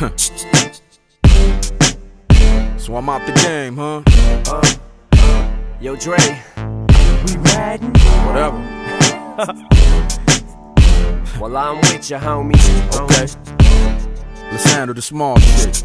So I'm out the game, huh? Yo, Dre, we riding? Whatever. Well, I'm with you, homies. Okay. Let's handle the small shit.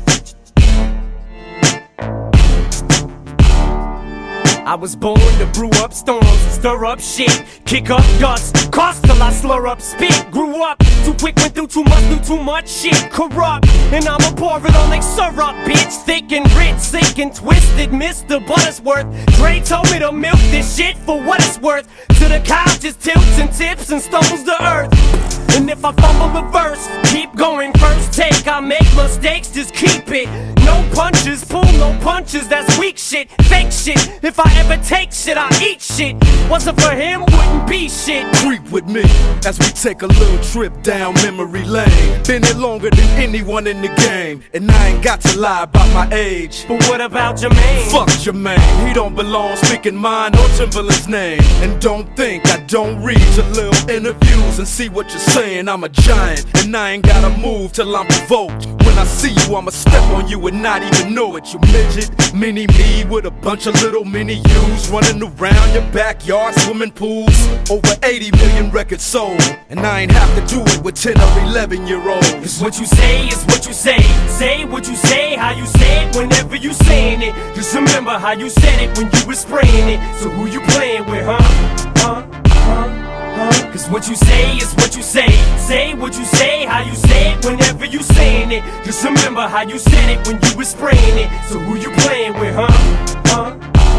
I was born to brew up storms, stir up shit, kick up dust, cost till I slur up spit. Grew up too quick, went through too much, knew too much shit. Corrupt, and I'ma pour it on like syrup, bitch. Thick and rich, sick and twisted, Mr. Buttersworth. Dre told me to milk this shit for what it's worth. To the couch just tilts and tips and stumbles to earth. And if I fumble a verse, keep going, first take. I make mistakes, just keep it. No punches, pull no punches, that's weak shit, fake shit. If I ever take shit, I eat shit. Wasn't for him, wouldn't be shit. Creep with me as we take a little trip down memory lane. Been here longer than anyone in the game, and I ain't got to lie about my age. But what about Jermaine? Fuck Jermaine, he don't belong speaking mine or Timberland's name. And don't think I don't read your little interviews and see what you're saying. I'm a giant, and I ain't gotta move till I'm provoked. When I see you, I'ma step on you and not even know it. You midget, mini me with a bunch of little mini yous running around your backyard, swimming pools. Over 80 million records sold, and I ain't have to do it with 10 or 11-year-olds. It's what you say, it's what you say. Say what you say, how you say it whenever you saying it. Just remember how you said it when you was spraying it. So who you playing with, huh? Cause what you say is what you say. Say what you say, how you say it whenever you saying it. Just remember how you said it when you was spraying it. So who you playing with, huh?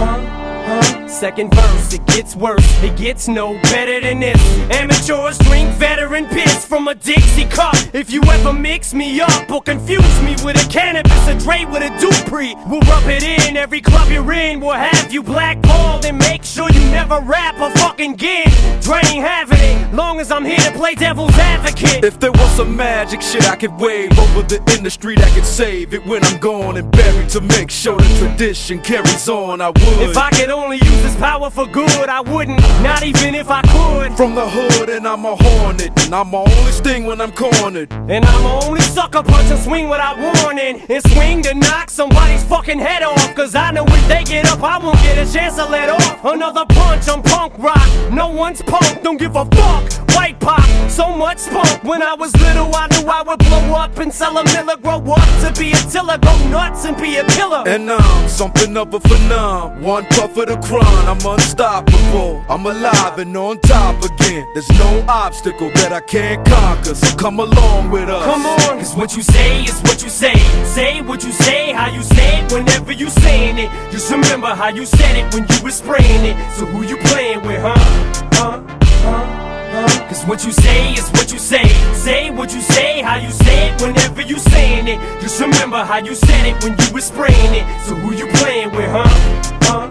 Second verse, it gets worse, it gets no better than this. Amateurs drink veteran piss from a Dixie cup. If you ever mix me up or confuse me with a cannabis, a Dre with a Dupree, we'll rub it in. Every club you're in will have you blackballed, and make sure you never rap a fucking gig. Dre ain't having it, long as I'm here to play devil's advocate. If there was some magic shit I could wave over the industry that could save it when I'm gone and buried, to make sure the tradition carries on, I would. If I could only use this power for good, I wouldn't, not even if I could. From the hood, and I'm a hornet, and I'm my only sting when I'm cornered. And I'm a only sucker punch and swing without warning, and swing to knock somebody's fucking head off. Cause I know if they get up, I won't get a chance to let off. Another punch, I'm punk rock, no one's punk, don't give a fuck. White pop, so much spunk. When I was little, I knew I would blow up and sell a miller. Grow up to be a tiller, go nuts and be a killer. And I'm something of a phenom, one puff of the crown. I'm unstoppable, I'm alive and on top again. There's no obstacle that I can't conquer, so come along with us. Come on, cause what you say is what you say. Say what you say, how you say it whenever you saying it. Just remember how you said it when you was spraying it. So who you playing with, huh? Cause what you say is what you say. Say what you say, how you say it whenever you saying it. Just remember how you said it when you was spraying it. So who you playing with, huh?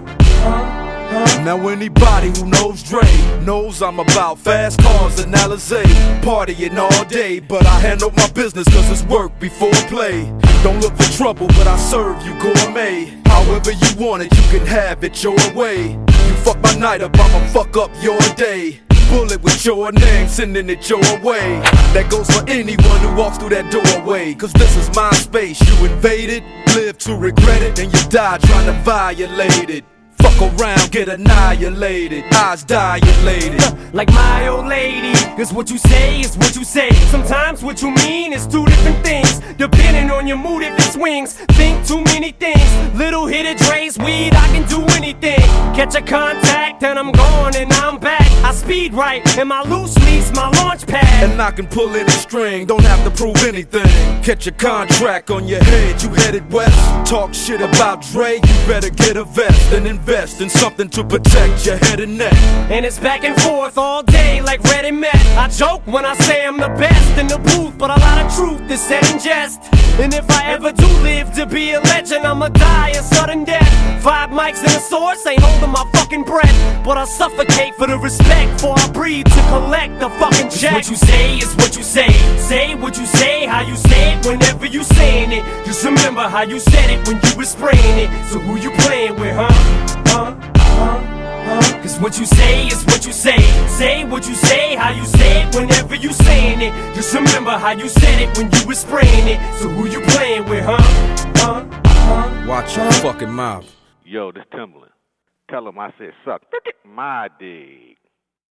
Now anybody who knows Dre knows I'm about fast cars and Alizé, partying all day, but I handle my business cause it's work before play. Don't look for trouble, but I serve you gourmet. However you want it, you can have it your way. You fuck my night up, I'ma fuck up your day. Bullet with your name, sending it your way. That goes for anyone who walks through that doorway. Cause this is my space, you invade it, live to regret it, and you die trying to violate it. Fuck around, get annihilated, eyes dilated. Like my old lady, cause what you say is what you say. Sometimes what you mean is two different things, depending on your mood if it swings. Think too many things, little hit of Dre's weed, I can do anything. Catch a contact and I'm gone and I'm back. I speed right, and my loose lease, my launch pad. And I can pull any string, don't have to prove anything. Catch a contract on your head, you headed west. Talk shit about Dre, you better get a vest and invest in something to protect your head and neck. And it's back and forth all day like Red and Met. I joke when I say I'm the best in the booth, but a lot of truth is said in jest. And if I ever do live to be a legend, I'ma die a sudden death. 5 mics in a source, ain't holding my fucking breath, but I'll suffocate for the respect before I breathe to collect the fucking check. What you say is what you say. Say what you say, how you say it whenever you saying it. Just remember how you said it when you was spraying it. So who you playing with, huh? Cause what you say is what you say. Say what you say, how you say it whenever you saying it. Just remember how you said it when you was spraying it. So who you playing with, Watch your fucking mouth. Yo, this Timbaland. Tell him I said suck my dick.